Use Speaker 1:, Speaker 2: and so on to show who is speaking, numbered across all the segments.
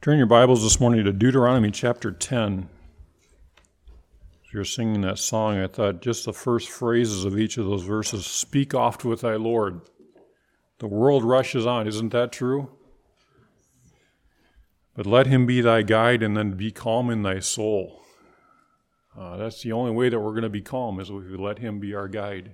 Speaker 1: Turn your Bibles this morning to Deuteronomy chapter 10. As you're singing that song, I thought just the first phrases of each of those verses, speak oft with thy Lord. The world rushes on, isn't that true? But let him be thy guide and then be calm in thy soul. That's the only way that we're going to be calm, is if we let him be our guide.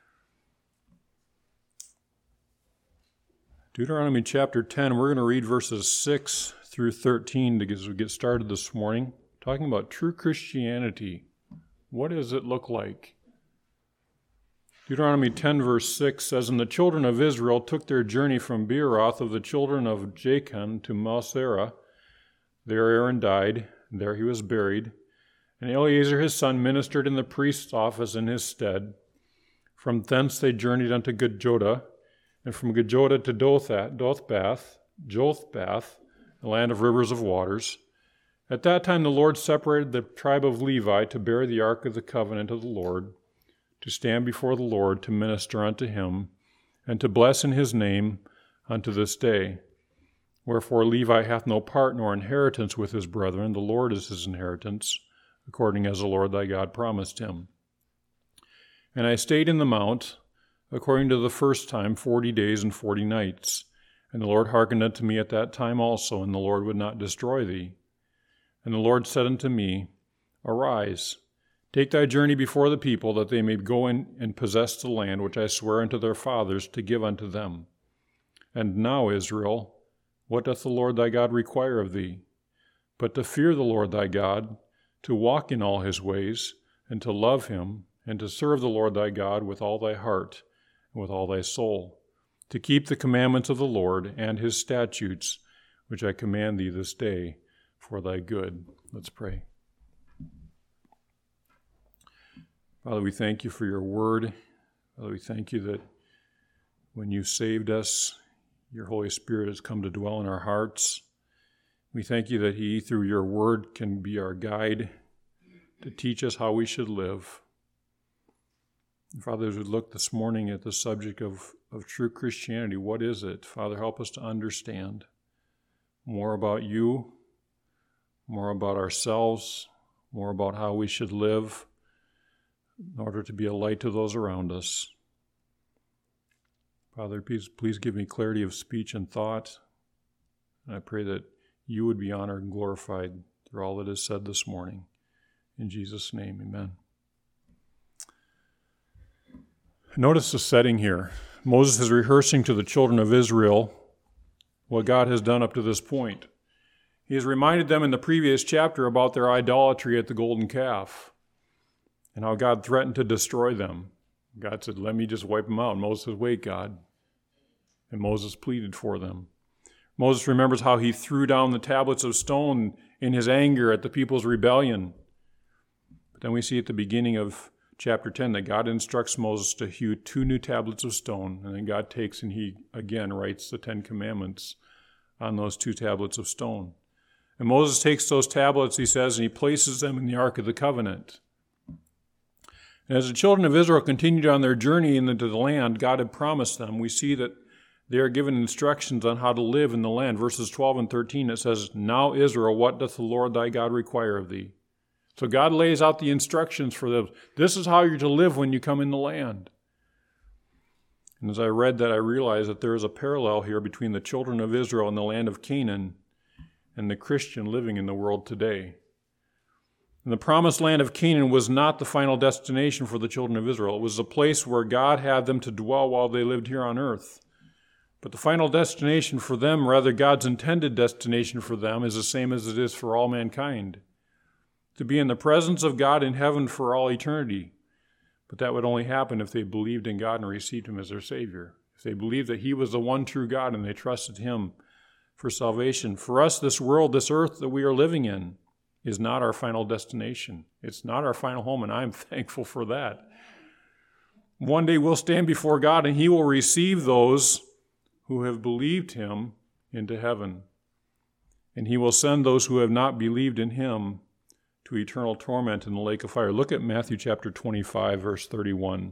Speaker 1: Deuteronomy chapter 10, we're going to read verses 6 through 13 as we get started this morning, talking about true Christianity. What does it look like? Deuteronomy 10 verse 6 says, And the children of Israel took their journey from Beeroth of the children of Jachin to Moserah. There Aaron died, and there he was buried. And Eleazar his son ministered in the priest's office in his stead. From thence they journeyed unto Gudjodah, and from Gudjodah to Jothbath, the land of rivers of waters. At that time the Lord separated the tribe of Levi to bear the ark of the covenant of the Lord, to stand before the Lord, to minister unto him, and to bless in his name unto this day. Wherefore Levi hath no part nor inheritance with his brethren, the Lord is his inheritance, according as the Lord thy God promised him. And I stayed in the mount, according to the first time, 40 days and 40 nights. And the Lord hearkened unto me at that time also, and the Lord would not destroy thee. And the Lord said unto me, Arise, take thy journey before the people, that they may go in and possess the land which I swear unto their fathers to give unto them. And now, Israel, what doth the Lord thy God require of thee? But to fear the Lord thy God, to walk in all his ways, and to love him, and to serve the Lord thy God with all thy heart and with all thy soul, to keep the commandments of the Lord and his statutes, which I command thee this day for thy good. Let's pray. Father, we thank you for your word. Father, we thank you that when you saved us, your Holy Spirit has come to dwell in our hearts. We thank you that he, through your word, can be our guide to teach us how we should live. And Father, as we look this morning at the subject of true Christianity, what is it? Father, help us to understand more about you, more about ourselves, more about how we should live in order to be a light to those around us. Father, please give me clarity of speech and thought. And I pray that you would be honored and glorified through all that is said this morning. In Jesus' name, amen. Notice the setting here. Moses is rehearsing to the children of Israel what God has done up to this point. He has reminded them in the previous chapter about their idolatry at the golden calf and how God threatened to destroy them. God said, let me just wipe them out. And Moses said, wait, God. And Moses pleaded for them. Moses remembers how he threw down the tablets of stone in his anger at the people's rebellion. But then we see at the beginning of chapter 10 that God instructs Moses to hew 2 new tablets of stone, and then God takes and he again writes the 10 Commandments on those 2 tablets of stone. And Moses takes those tablets, he says, and he places them in the Ark of the Covenant. And as the children of Israel continued on their journey into the land God had promised them, we see that they are given instructions on how to live in the land. Verses 12 and 13, it says, Now Israel, what doth the Lord thy God require of thee? So God lays out the instructions for them. This is how you're to live when you come in the land. And as I read that, I realized that there is a parallel here between the children of Israel in the land of Canaan and the Christian living in the world today. And the promised land of Canaan was not the final destination for the children of Israel. It was a place where God had them to dwell while they lived here on earth. But the final destination for them, rather God's intended destination for them, is the same as it is for all mankind. To be in the presence of God in heaven for all eternity. But that would only happen if they believed in God and received him as their Savior. If they believed that he was the one true God and they trusted him for salvation. For us, this world, this earth that we are living in is not our final destination. It's not our final home, and I'm thankful for that. One day we'll stand before God and he will receive those who have believed him into heaven. And he will send those who have not believed in him to eternal torment in the lake of fire. Look at Matthew chapter 25, verse 31.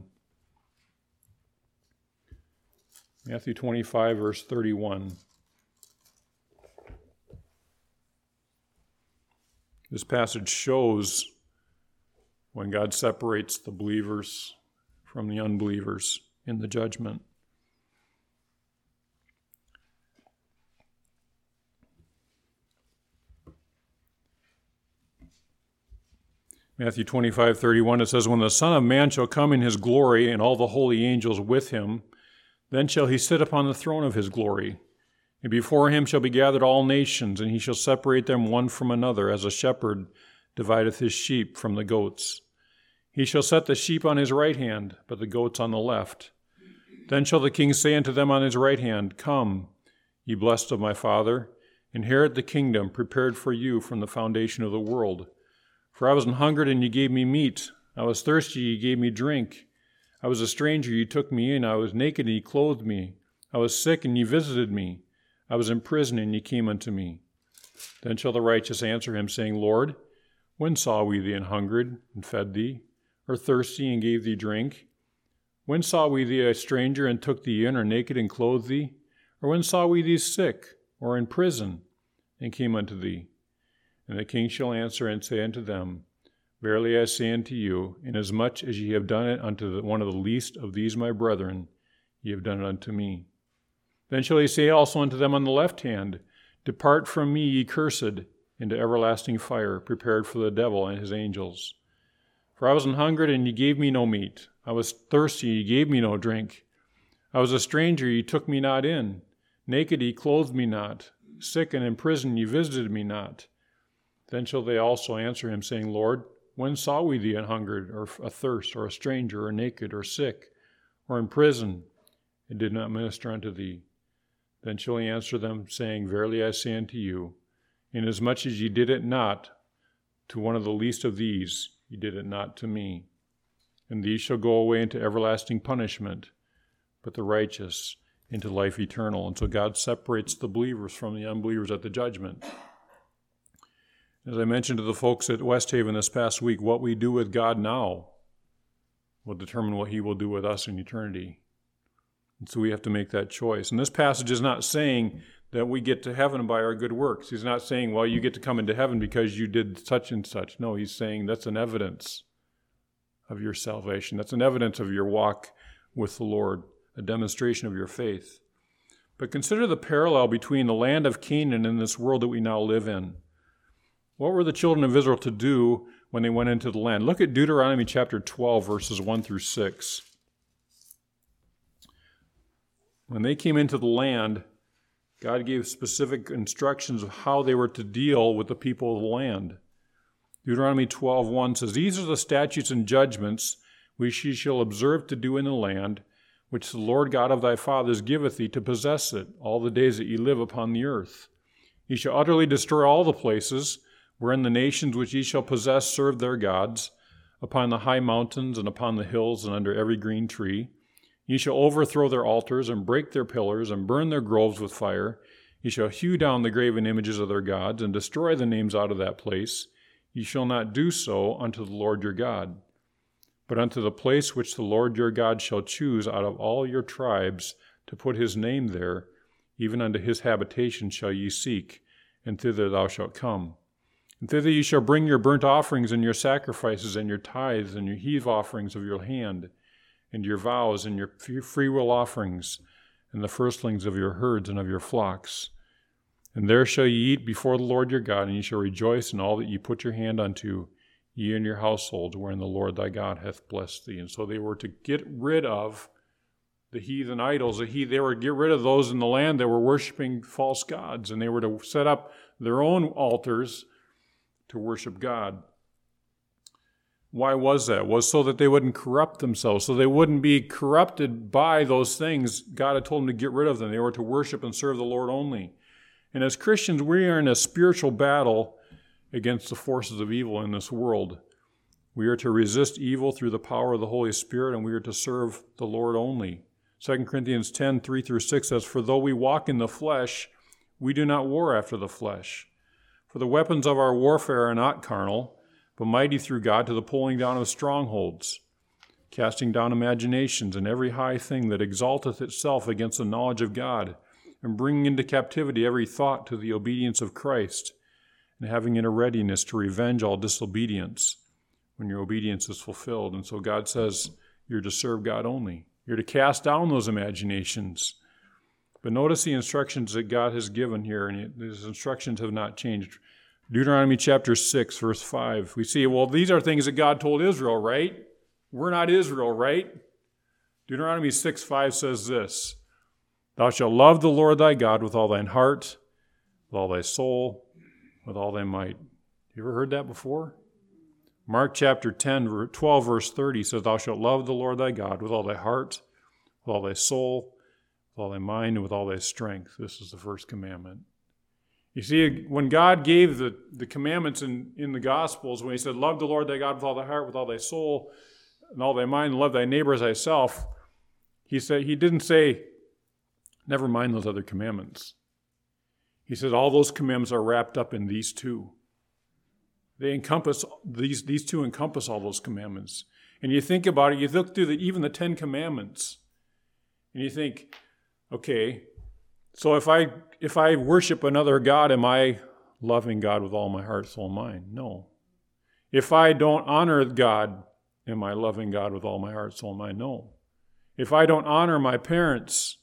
Speaker 1: Matthew 25, verse 31. This passage shows when God separates the believers from the unbelievers in the judgment. Matthew 25:31, it says, "When the Son of Man shall come in his glory, and all the holy angels with him, then shall he sit upon the throne of his glory. And before him shall be gathered all nations, and he shall separate them one from another, as a shepherd divideth his sheep from the goats. He shall set the sheep on his right hand, but the goats on the left. Then shall the king say unto them on his right hand, Come, ye blessed of my Father, inherit the kingdom prepared for you from the foundation of the world. For I was an hungered, and ye gave me meat. I was thirsty, ye gave me drink. I was a stranger, ye took me in. I was naked, and ye clothed me. I was sick, and ye visited me. I was in prison, and ye came unto me. Then shall the righteous answer him, saying, Lord, when saw we thee an hungered, and fed thee, or thirsty, and gave thee drink? When saw we thee a stranger, and took thee in, or naked, and clothed thee? Or when saw we thee sick, or in prison, and came unto thee? And the king shall answer and say unto them, Verily I say unto you, inasmuch as ye have done it unto one of the least of these my brethren, ye have done it unto me. Then shall he say also unto them on the left hand, Depart from me, ye cursed, into everlasting fire, prepared for the devil and his angels. For I was an hungered, and ye gave me no meat. I was thirsty, ye gave me no drink. I was a stranger, ye took me not in. Naked, ye clothed me not. Sick and in prison, ye visited me not. Then shall they also answer him, saying, Lord, when saw we thee an hungered, or athirst, or a stranger, or naked, or sick, or in prison, and did not minister unto thee? Then shall he answer them, saying, Verily I say unto you, inasmuch as ye did it not to one of the least of these, ye did it not to me. And these shall go away into everlasting punishment, but the righteous into life eternal. And so God separates the believers from the unbelievers at the judgment. As I mentioned to the folks at West Haven this past week, what we do with God now will determine what he will do with us in eternity. And so we have to make that choice. And this passage is not saying that we get to heaven by our good works. He's not saying, well, you get to come into heaven because you did such and such. No, he's saying that's an evidence of your salvation. That's an evidence of your walk with the Lord, a demonstration of your faith. But consider the parallel between the land of Canaan and this world that we now live in. What were the children of Israel to do when they went into the land? Look at Deuteronomy chapter 12, verses 1 through 6. When they came into the land, God gave specific instructions of how they were to deal with the people of the land. Deuteronomy 12:1 says, These are the statutes and judgments which ye shall observe to do in the land, which the Lord God of thy fathers giveth thee to possess it, all the days that ye live upon the earth. Ye shall utterly destroy all the places wherein the nations which ye shall possess serve their gods, upon the high mountains and upon the hills and under every green tree. Ye shall overthrow their altars and break their pillars and burn their groves with fire. Ye shall hew down the graven images of their gods and destroy the names out of that place. Ye shall not do so unto the Lord your God, but unto the place which the Lord your God shall choose out of all your tribes to put his name there, even unto his habitation shall ye seek, and thither thou shalt come. And thither ye shall bring your burnt offerings and your sacrifices and your tithes and your heave offerings of your hand, and your vows and your freewill offerings, and the firstlings of your herds and of your flocks. And there shall ye eat before the Lord your God, and ye shall rejoice in all that ye put your hand unto, ye and your households, wherein the Lord thy God hath blessed thee. And so they were to get rid of the heathen idols. They were to get rid of those in the land that were worshiping false gods, and they were to set up their own altars to worship God. Why was that? It was so that they wouldn't corrupt themselves, so they wouldn't be corrupted by those things. God had told them to get rid of them. They were to worship and serve the Lord only. And as Christians, we are in a spiritual battle against the forces of evil in this world. We are to resist evil through the power of the Holy Spirit, and we are to serve the Lord only. 2 Corinthians 10, 3 through 6 says, For though we walk in the flesh, we do not war after the flesh. For the weapons of our warfare are not carnal, but mighty through God to the pulling down of strongholds, casting down imaginations and every high thing that exalteth itself against the knowledge of God, and bringing into captivity every thought to the obedience of Christ, and having in a readiness to revenge all disobedience when your obedience is fulfilled. And so God says you're to serve God only. You're to cast down those imaginations. But notice the instructions that God has given here, and these instructions have not changed. Deuteronomy chapter 6, verse 5, we see, well, these are things that God told Israel, right? We're not Israel, right? Deuteronomy 6:5 says this, Thou shalt love the Lord thy God with all thine heart, with all thy soul, with all thy might. You ever heard that before? Mark chapter 12, verse 30 says, Thou shalt love the Lord thy God with all thy heart, with all thy soul, with all thy mind, and with all thy strength. This is the first commandment. You see, when God gave the commandments in the Gospels, when he said, Love the Lord thy God with all thy heart, with all thy soul, and all thy mind, and love thy neighbor as thyself, he didn't say, never mind those other commandments. He said all those commandments are wrapped up in these two. They encompass, these two encompass all those commandments. And you think about it, you look through even the 10 commandments, and you think, okay, so if I worship another God, am I loving God with all my heart, soul, and mind? No. If I don't honor God, am I loving God with all my heart, soul, and mind? No. If I don't honor my parents,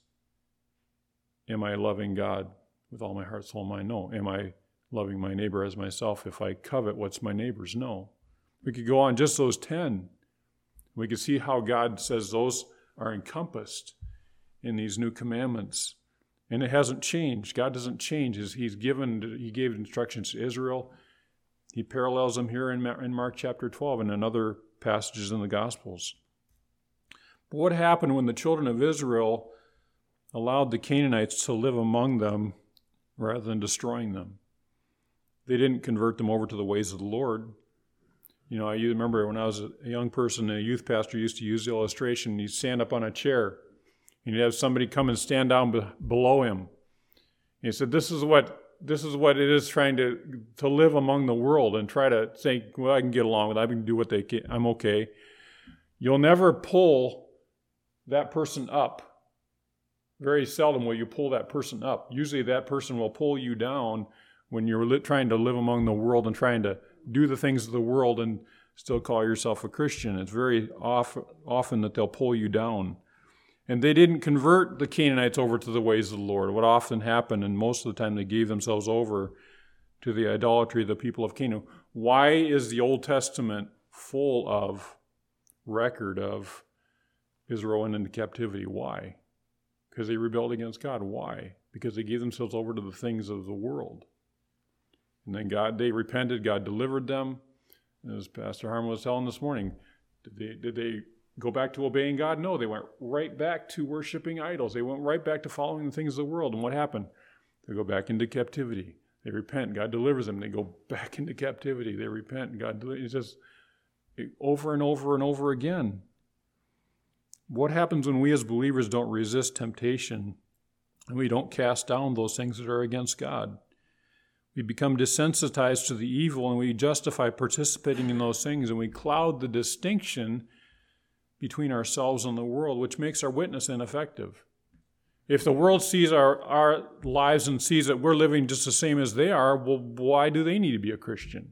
Speaker 1: am I loving God with all my heart, soul, and mind? No. Am I loving my neighbor as myself? If I covet what's my neighbor's? No. We could go on just those 10. We could see how God says those are encompassed in these new commandments. And it hasn't changed. God doesn't change. He gave instructions to Israel. He parallels them here in Mark chapter 12 and in other passages in the Gospels. But what happened when the children of Israel allowed the Canaanites to live among them rather than destroying them? They didn't convert them over to the ways of the Lord. You know, I remember when I was a young person, a youth pastor used to use the illustration. He'd stand up on a chair, and he'd have somebody come and stand down below him. And he said, this is what it is trying to live among the world and try to think, well, I can get along with it. I can do what they can. I'm okay. You'll never pull that person up. Very seldom will you pull that person up. Usually that person will pull you down when you're trying to live among the world and trying to do the things of the world and still call yourself a Christian. It's very often that they'll pull you down. And they didn't convert the Canaanites over to the ways of the Lord. What often happened, and most of the time they gave themselves over to the idolatry of the people of Canaan. Why is the Old Testament full of record of Israel went into captivity? Why? Because they rebelled against God. Why? Because they gave themselves over to the things of the world. And then they repented, God delivered them. As Pastor Harmon was telling this morning, did they go back to obeying God? No, they went right back to worshiping idols. They went right back to following the things of the world. And what happened? They go back into captivity. They repent, God delivers them. They go back into captivity. They repent, God delivers them. It's just over and over and over again. What happens when we as believers don't resist temptation and we don't cast down those things that are against God? We become desensitized to the evil and we justify participating in those things, and we cloud the distinction between ourselves and the world, which makes our witness ineffective. If the world sees our lives and sees that we're living just the same as they are, well, why do they need to be a Christian?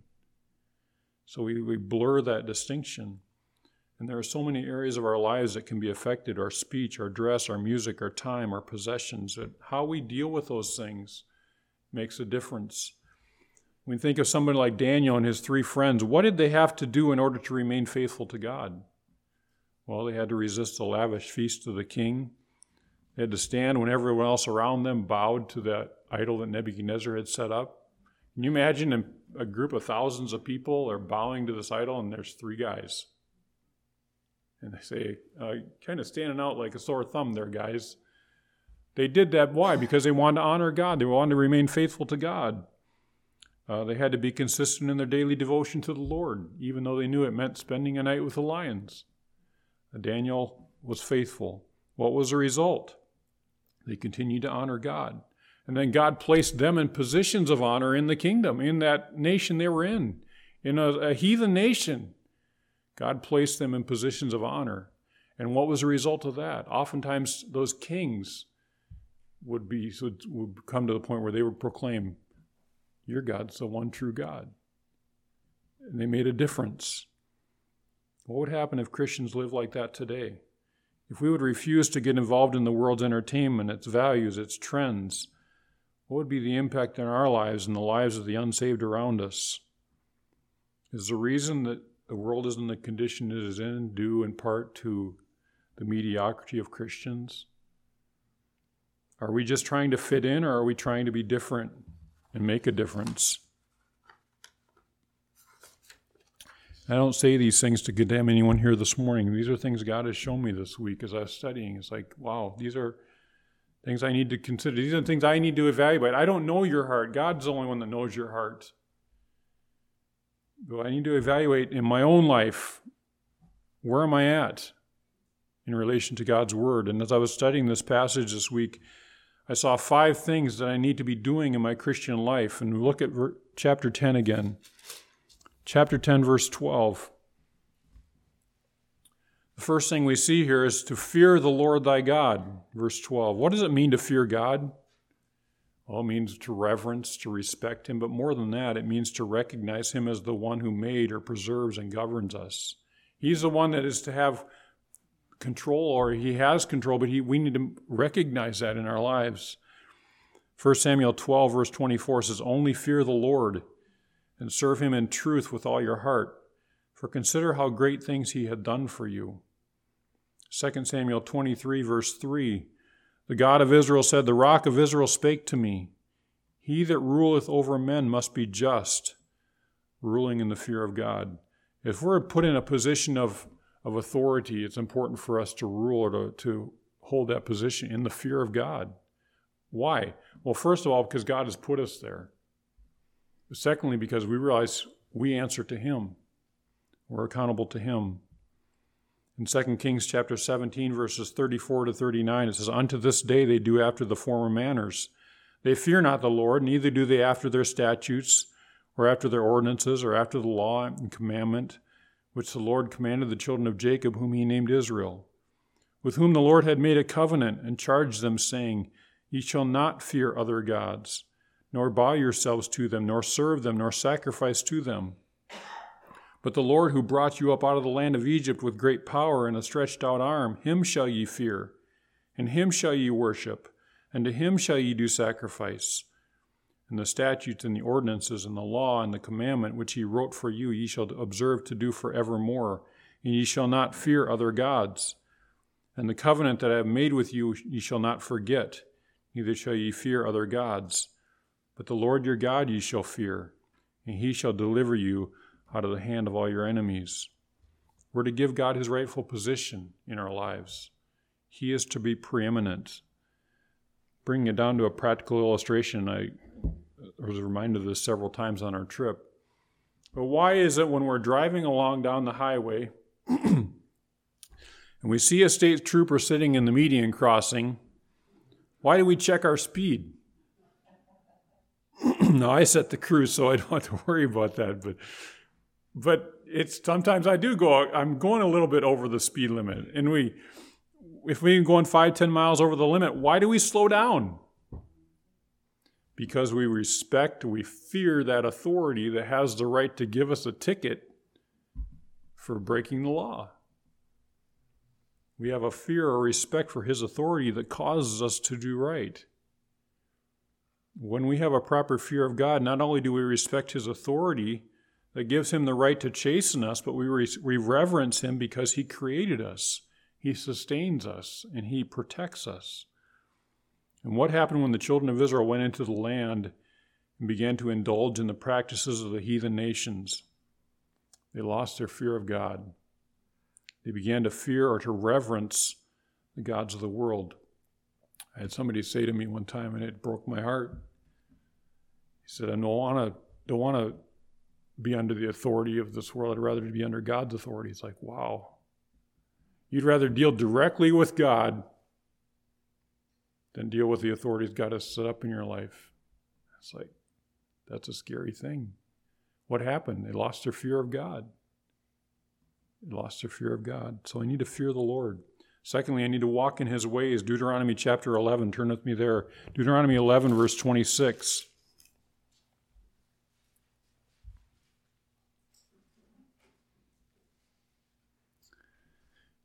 Speaker 1: So we blur that distinction. And there are so many areas of our lives that can be affected: our speech, our dress, our music, our time, our possessions. That how we deal with those things makes a difference. When we think of somebody like Daniel and his 3 friends, what did they have to do in order to remain faithful to God? Well, they had to resist the lavish feast of the king. They had to stand when everyone else around them bowed to that idol that Nebuchadnezzar had set up. Can you imagine a group of thousands of people are bowing to this idol, and there's 3 guys? And they say, kind of standing out like a sore thumb there, guys. They did that. Why? Because they wanted to honor God. They wanted to remain faithful to God. They had to be consistent in their daily devotion to the Lord, even though they knew it meant spending a night with the lions. Daniel was faithful. What was the result? They continued to honor God. And then God placed them in positions of honor in the kingdom, in that nation they were in a heathen nation. God placed them in positions of honor. And what was the result of that? Oftentimes those kings would come to the point where they would proclaim, Your God's the one true God. And they made a difference. What would happen if Christians lived like that today? If we would refuse to get involved in the world's entertainment, its values, its trends, what would be the impact on our lives and the lives of the unsaved around us? Is the reason that the world is in the condition it is in due in part to the mediocrity of Christians? Are we just trying to fit in, or are we trying to be different and make a difference? I don't say these things to condemn anyone here this morning. These are things God has shown me this week as I was studying. It's like, wow, these are things I need to consider. These are things I need to evaluate. I don't know your heart. God's the only one that knows your heart. But I need to evaluate in my own life, where am I at in relation to God's Word? And as I was studying this passage this week, I saw 5 things that I need to be doing in my Christian life. And we look at chapter 10 again. Chapter 10, verse 12. The first thing we see here is to fear the Lord thy God, verse 12. What does it mean to fear God? Well, it means to reverence, to respect Him, but more than that, it means to recognize Him as the one who made or preserves and governs us. He's the one that is to have control, or He has control, but we need to recognize that in our lives. 1 Samuel 12, verse 24 says, only fear the Lord and serve Him in truth with all your heart, for consider how great things He had done for you. 2 Samuel 23, verse 3, the God of Israel said, the rock of Israel spake to me. He that ruleth over men must be just, ruling in the fear of God. If we're put in a position of authority, it's important for us to rule or to hold that position in the fear of God. Why? Well, first of all, because God has put us there. Secondly, because we realize we answer to Him. We're accountable to Him. In 2 Kings chapter 17, verses 34 to 39, it says, unto this day they do after the former manners. They fear not the Lord, neither do they after their statutes, or after their ordinances, or after the law and commandment, which the Lord commanded the children of Jacob, whom He named Israel, with whom the Lord had made a covenant, and charged them, saying, ye shall not fear other gods, nor bow yourselves to them, nor serve them, nor sacrifice to them. But the Lord who brought you up out of the land of Egypt with great power and a stretched out arm, Him shall ye fear, and Him shall ye worship, and to Him shall ye do sacrifice. And the statutes and the ordinances and the law and the commandment which He wrote for you, ye shall observe to do forevermore, and ye shall not fear other gods. And the covenant that I have made with you ye shall not forget, neither shall ye fear other gods. But the Lord your God ye shall fear, and He shall deliver you out of the hand of all your enemies. We're to give God His rightful position in our lives. He is to be preeminent. Bringing it down to a practical illustration, I was reminded of this several times on our trip. But why is it when we're driving along down the highway and we see a state trooper sitting in the median crossing, why do we check our speed? Now, I set the cruise, so I don't have to worry about that. But it's sometimes I do I'm going a little bit over the speed limit. And if we're going 5-10 miles over the limit, why do we slow down? Because we fear that authority that has the right to give us a ticket for breaking the law. We have a fear or respect for His authority that causes us to do right. When we have a proper fear of God, not only do we respect His authority that gives Him the right to chasten us, but we reverence Him because He created us. He sustains us, and He protects us. And what happened when the children of Israel went into the land and began to indulge in the practices of the heathen nations? They lost their fear of God. They began to fear or to reverence the gods of the world. I had somebody say to me one time, and it broke my heart. He said, I don't want to be under the authority of this world. I'd rather be under God's authority. It's like, wow. You'd rather deal directly with God than deal with the authorities God has set up in your life. It's like, that's a scary thing. What happened? They lost their fear of God. They lost their fear of God. So I need to fear the Lord. Secondly, I need to walk in His ways. Deuteronomy chapter 11. Turn with me there. Deuteronomy 11, verse 26.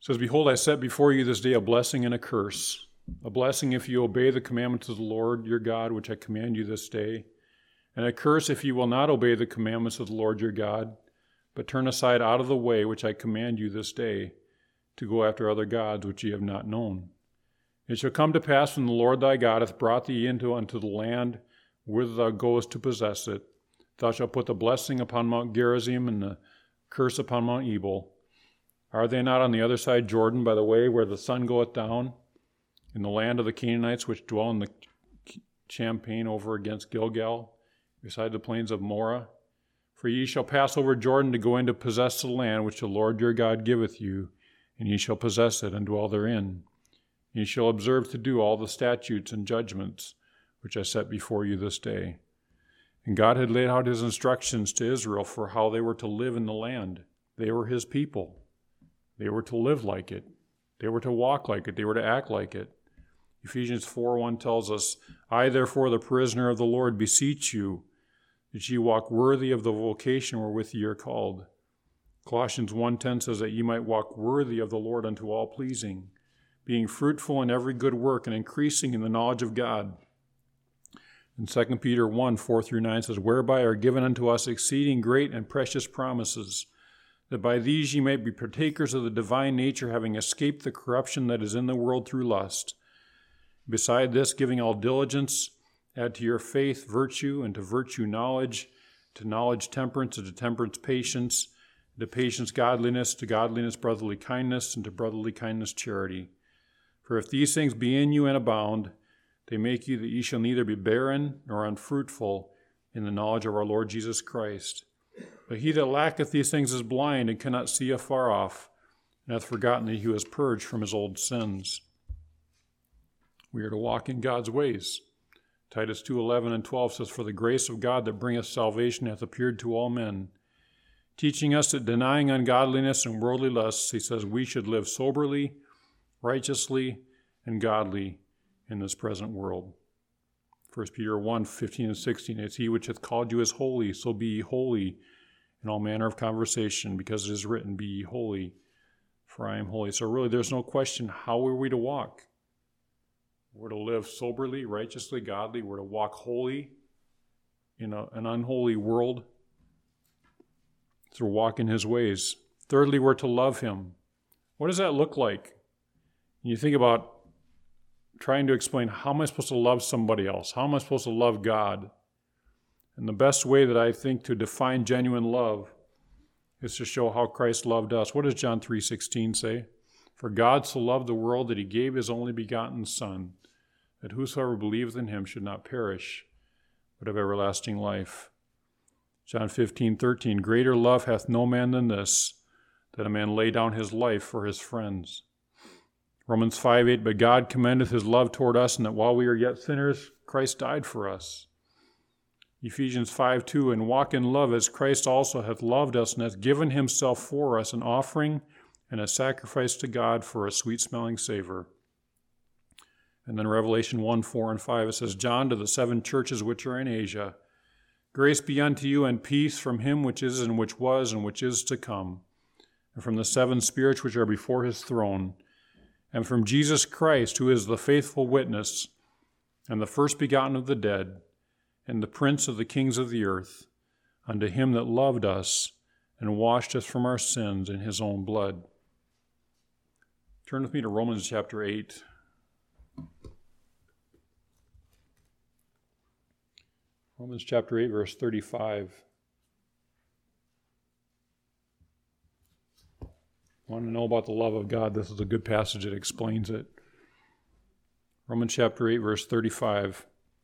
Speaker 1: says, "Behold, I set before you this day a blessing and a curse. A blessing if you obey the commandments of the Lord your God, which I command you this day, and a curse if you will not obey the commandments of the Lord your God, but turn aside out of the way which I command you this day, to go after other gods which ye have not known. It shall come to pass when the Lord thy God hath brought thee unto the land whither thou goest to possess it, thou shalt put the blessing upon Mount Gerizim and the curse upon Mount Ebal. Are they not on the other side Jordan, by the way where the sun goeth down, in the land of the Canaanites which dwell in the champaign over against Gilgal, beside the plains of Moreh? For ye shall pass over Jordan to go in to possess the land which the Lord your God giveth you, and ye shall possess it and dwell therein. Ye shall observe to do all the statutes and judgments which I set before you this day." And God had laid out his instructions to Israel for how they were to live in the land. They were his people. They were to live like it. They were to walk like it. They were to act like it. Ephesians 4:1 tells us, "I therefore, the prisoner of the Lord, beseech you, that ye walk worthy of the vocation wherewith ye are called." Colossians 1:10 says that ye might walk worthy of the Lord unto all pleasing, being fruitful in every good work and increasing in the knowledge of God. And 2 Peter 1:4-9 says, "Whereby are given unto us exceeding great and precious promises, that by these ye might be partakers of the divine nature, having escaped the corruption that is in the world through lust. Beside this, giving all diligence, add to your faith virtue, and to virtue knowledge, to knowledge temperance, and to temperance patience, and to patience godliness, to godliness brotherly kindness, and to brotherly kindness charity. For if these things be in you and abound, they make you that ye shall neither be barren nor unfruitful in the knowledge of our Lord Jesus Christ. But he that lacketh these things is blind, and cannot see afar off, and hath forgotten that he was purged from his old sins." We are to walk in God's ways. Titus 2:11 and 12 says, "For the grace of God that bringeth salvation hath appeared to all men, teaching us that denying ungodliness and worldly lusts," he says, "we should live soberly, righteously, and godly in this present world." 1 Peter 1:15-16, "It's he which hath called you is holy, so be ye holy in all manner of conversation, because it is written, Be ye holy, for I am holy." So really there's no question, how are we to walk? We're to live soberly, righteously, godly. We're to walk holy in an unholy world. So we're walking his ways. Thirdly, we're to love him. What does that look like? You think about trying to explain, how am I supposed to love somebody else? How am I supposed to love God? And the best way that I think to define genuine love is to show how Christ loved us. What does John 3:16 say? "For God so loved the world that he gave his only begotten Son, that whosoever believeth in him should not perish, but have everlasting life." John 15:13, "Greater love hath no man than this, that a man lay down his life for his friends." Romans 5:8, "But God commendeth his love toward us, and that while we are yet sinners, Christ died for us." Ephesians 5:2, "And walk in love as Christ also hath loved us, and hath given himself for us, an offering and a sacrifice to God for a sweet-smelling savor." And then Revelation 1:4-5, it says, "John, to the 7 churches which are in Asia, grace be unto you and peace from him which is, and which was, and which is to come, and from the 7 spirits which are before his throne, and from Jesus Christ, who is the faithful witness, and the first begotten of the dead, and the prince of the kings of the earth, unto him that loved us and washed us from our sins in his own blood." Turn with me to Romans chapter 8. Romans chapter 8, verse 35. Want to know about the love of God? This is a good passage that explains it. Romans chapter 8, verse 35.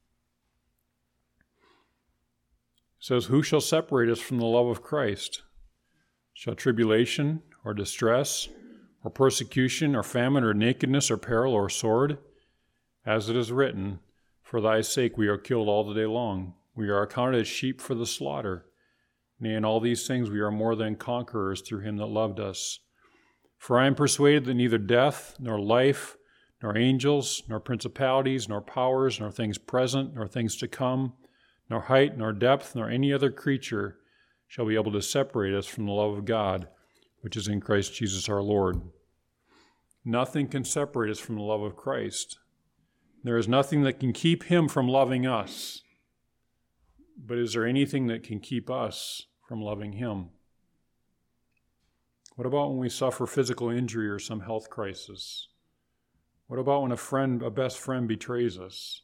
Speaker 1: It says, "Who shall separate us from the love of Christ? Shall tribulation, or distress, or persecution, or famine, or nakedness, or peril, or sword? As it is written, For thy sake we are killed all the day long. We are accounted as sheep for the slaughter. Nay, in all these things we are more than conquerors through him that loved us. For I am persuaded that neither death, nor life, nor angels, nor principalities, nor powers, nor things present, nor things to come, nor height, nor depth, nor any other creature shall be able to separate us from the love of God, which is in Christ Jesus our Lord." Nothing can separate us from the love of Christ. There is nothing that can keep him from loving us. But is there anything that can keep us from loving him? What about when we suffer physical injury or some health crisis? What about when a best friend betrays us?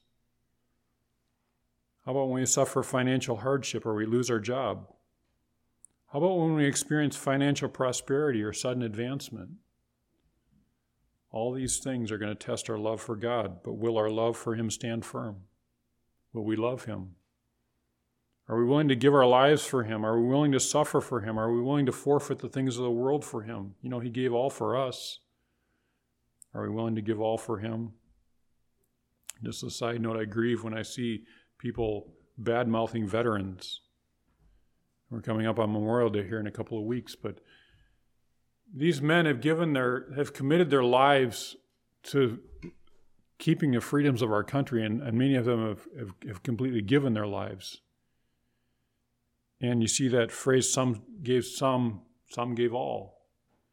Speaker 1: How about when we suffer financial hardship or we lose our job? How about when we experience financial prosperity or sudden advancement? All these things are going to test our love for God, but will our love for him stand firm? Will we love him? Are we willing to give our lives for him? Are we willing to suffer for him? Are we willing to forfeit the things of the world for him? You know, he gave all for us. Are we willing to give all for him? Just a side note, I grieve when I see people bad-mouthing veterans. We're coming up on Memorial Day here in a couple of weeks, but these men have committed their lives to keeping the freedoms of our country, and many of them have completely given their lives. And you see that phrase, some gave some gave all.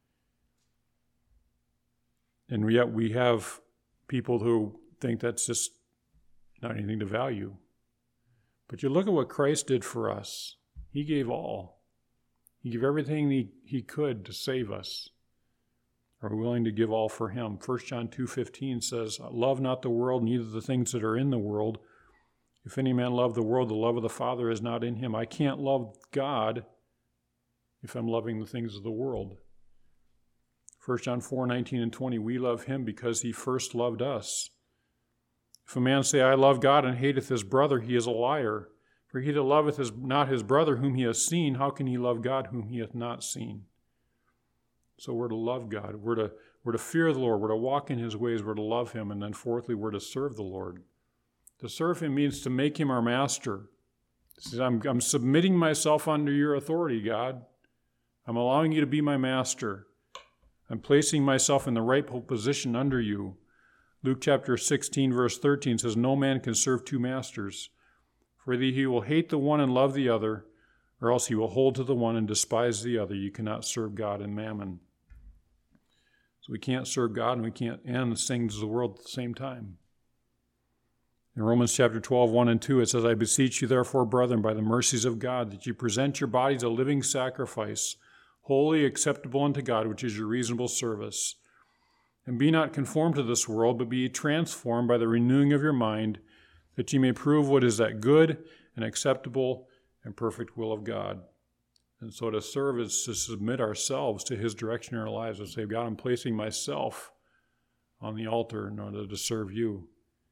Speaker 1: And yet we have people who think that's just not anything to value. But you look at what Christ did for us. He gave all. He gave everything he could to save us. Are we willing to give all for him? 1 John 2:15 says, "Love not the world, neither the things that are in the world. If any man love the world, the love of the Father is not in him." I can't love God if I'm loving the things of the world. 1 John 4:19 and 20, we love him because he first loved us. If a man say, "I love God," and hateth his brother, he is a liar. For he that loveth not his brother whom he has seen, how can he love God whom he hath not seen? So we're to love God. We're to fear the Lord. We're to walk in his ways. We're to love him. And then fourthly, we're to serve the Lord. To serve him means to make him our master. He says, I'm submitting myself under your authority, God. I'm allowing you to be my master. I'm placing myself in the rightful position under you. Luke chapter 16, verse 13 says, "No man can serve two masters. For either he will hate the one and love the other, or else he will hold to the one and despise the other. You cannot serve God and mammon." So we can't serve God and we can't and the things of the world at the same time. In Romans chapter 12, 1 and 2, it says, "I beseech you therefore, brethren, by the mercies of God, that you present your bodies a living sacrifice, holy, acceptable unto God, which is your reasonable service. And be not conformed to this world, but be transformed by the renewing of your mind, that ye may prove what is that good and acceptable and perfect will of God." And so to serve is to submit ourselves to his direction in our lives and say, "God, I'm placing myself on the altar in order to serve you."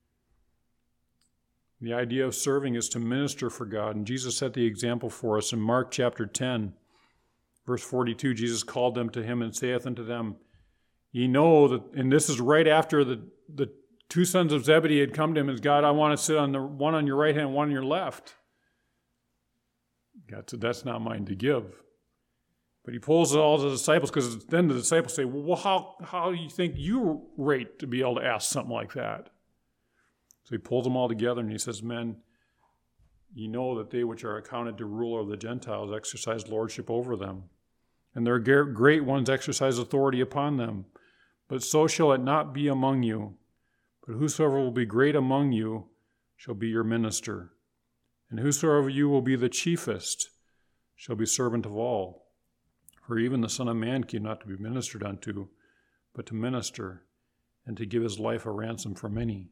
Speaker 1: The idea of serving is to minister for God, and Jesus set the example for us in Mark chapter 10, verse 42. Jesus called them to him and saith unto them, "Ye know that," and this is right after the two sons of Zebedee had come to him and said, "God, I want to sit on the one on your right hand, one on your left." God said, "That's not mine to give." But he pulls all the disciples, because then the disciples say, "Well, how do you think you rate to be able to ask something like that?" So he pulls them all together and he says, "Men, ye know that they which are accounted to rule over the Gentiles exercise lordship over them, and their great ones exercise authority upon them. But so shall it not be among you. But whosoever will be great among you shall be your minister. And whosoever you will be the chiefest shall be servant of all. For even the Son of Man came not to be ministered unto, but to minister, and to give his life a ransom for many."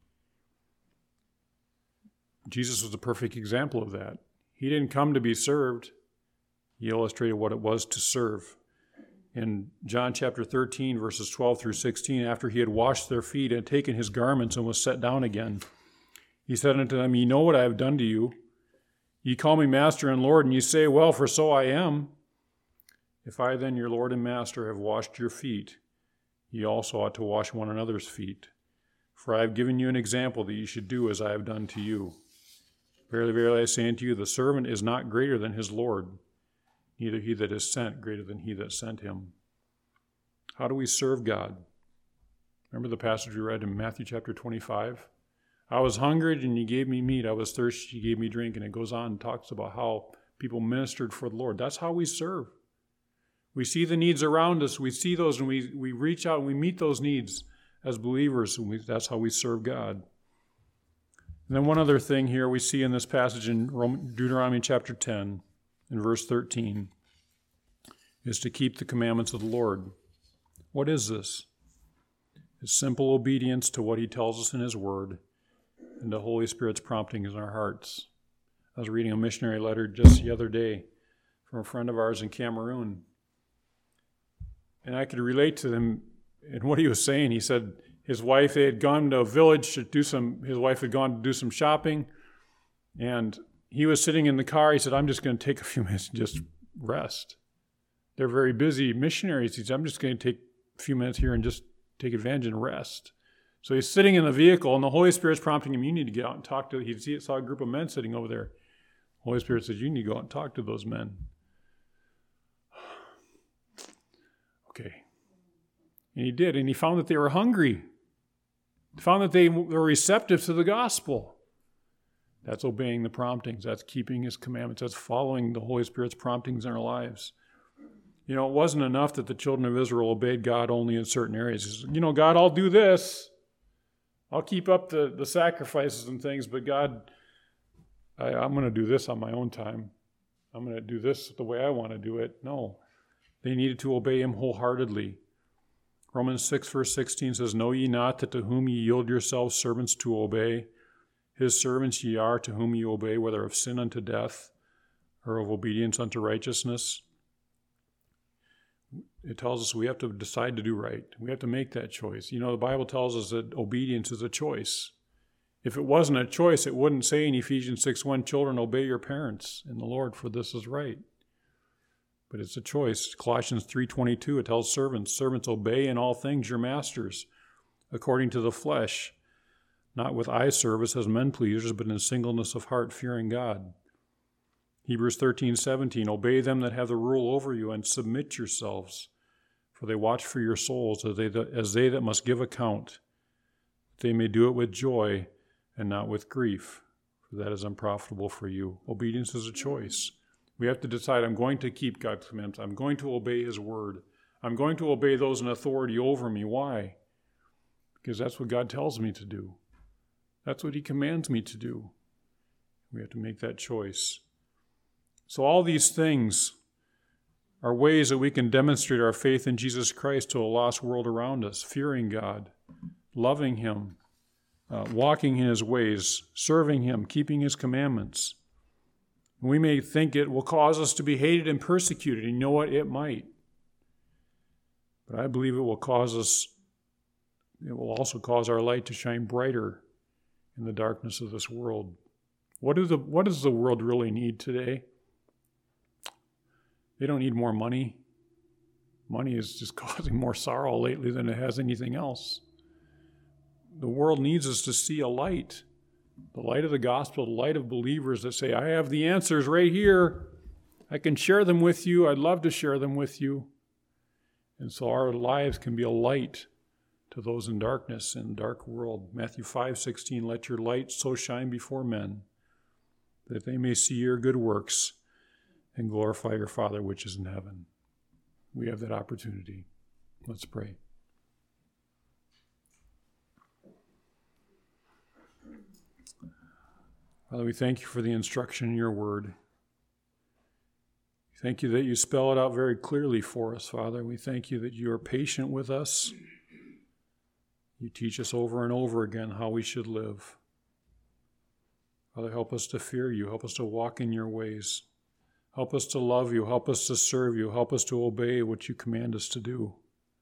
Speaker 1: Jesus was the perfect example of that. He didn't come to be served. He illustrated what it was to serve. In John chapter 13, verses 12 through 16, after he had washed their feet and taken his garments and was set down again, he said unto them, "Ye know what I have done to you. Ye call me Master and Lord, and ye say, Well, for so I am. If I then, your Lord and Master, have washed your feet, ye also ought to wash one another's feet. For I have given you an example that ye should do as I have done to you. Verily, verily, I say unto you, the servant is not greater than his Lord, neither he that is sent greater than he that sent him." How do we serve God? Remember the passage we read in Matthew chapter 25? "I was hungry and you gave me meat. I was thirsty, you gave me drink." And it goes on and talks about how people ministered for the Lord. That's how we serve. We see the needs around us. We see those, and we reach out and we meet those needs as believers. And that's how we serve God. And then one other thing here we see in this passage in Deuteronomy chapter 10, in verse 13, is to keep the commandments of the Lord. What is this? It's simple obedience to what he tells us in his word and the Holy Spirit's prompting in our hearts. I was reading a missionary letter just the other day from a friend of ours in Cameroon. And I could relate to him in what he was saying. He said his wife, they had gone to a village to his wife had gone to do some shopping. And he was sitting in the car. He said, I'm just going to take a few minutes and just rest. They're very busy missionaries. He said, I'm just going to take a few minutes here and just take advantage and rest. So he's sitting in the vehicle, and the Holy Spirit's prompting him, you need to get out and talk to, he saw a group of men sitting over there. The Holy Spirit says, you need to go out and talk to those men. Okay. And he did, and he found that they were hungry. He found that they were receptive to the gospel. That's obeying the promptings. That's keeping his commandments. That's following the Holy Spirit's promptings in our lives. You know, it wasn't enough that the children of Israel obeyed God only in certain areas. He said, God, I'll do this. I'll keep up the sacrifices and things, but God, I'm going to do this on my own time. I'm going to do this the way I want to do it. No. They needed to obey him wholeheartedly. Romans 6, verse 16 says, Know ye not that to whom ye yield yourselves servants to obey, his servants ye are to whom ye obey, whether of sin unto death or of obedience unto righteousness? It tells us we have to decide to do right. We have to make that choice. The Bible tells us that obedience is a choice. If it wasn't a choice, it wouldn't say in Ephesians 6:1, children, obey your parents in the Lord, for this is right. But it's a choice. Colossians 3:22, it tells servants, obey in all things your masters, according to the flesh, not with eye service as men pleasers, but in singleness of heart, fearing God. Hebrews 13:17, obey them that have the rule over you, and submit yourselves, for they watch for your souls as they that must give account, that they may do it with joy and not with grief, for that is unprofitable for you. Obedience is a choice. We have to decide, I'm going to keep God's commandments. I'm going to obey his word. I'm going to obey those in authority over me. Why? Because that's what God tells me to do. That's what he commands me to do. We have to make that choice. So all these things are ways that we can demonstrate our faith in Jesus Christ to a lost world around us, fearing God, loving him, walking in his ways, serving him, keeping his commandments. We may think it will cause us to be hated and persecuted. And you know what? It might. But I believe it will also cause our light to shine brighter in the darkness of this world. What does the world really need today? They don't need more money. Money is just causing more sorrow lately than it has anything else. The world needs us to see a light. The light of the gospel, the light of believers that say, I have the answers right here. I can share them with you. I'd love to share them with you. And so our lives can be a light to those in darkness, in a dark world. Matthew 5:16, let your light so shine before men that they may see your good works and glorify your Father which is in heaven. We have that opportunity. Let's pray. Father, we thank you for the instruction in your word. Thank you that you spell it out very clearly for us, Father. We thank you that you are patient with us. You teach us over and over again how we should live. Father, help us to fear you. Help us to walk in your ways. Help us to love you. Help us to serve you. Help us to obey what you command us to do.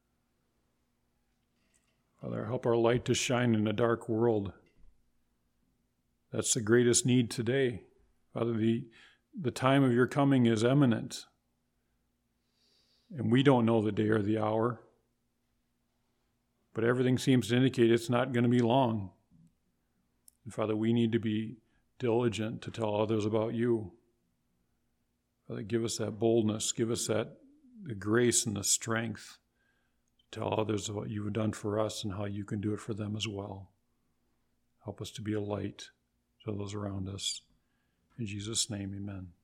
Speaker 1: Father, help our light to shine in a dark world. That's the greatest need today. Father, the time of your coming is imminent. And we don't know the day or the hour. But everything seems to indicate it's not going to be long. And Father, we need to be diligent to tell others about you. Father, give us that boldness. Give us the grace and the strength to tell others what you've done for us and how you can do it for them as well. Help us to be a light to those around us. In Jesus' name, amen.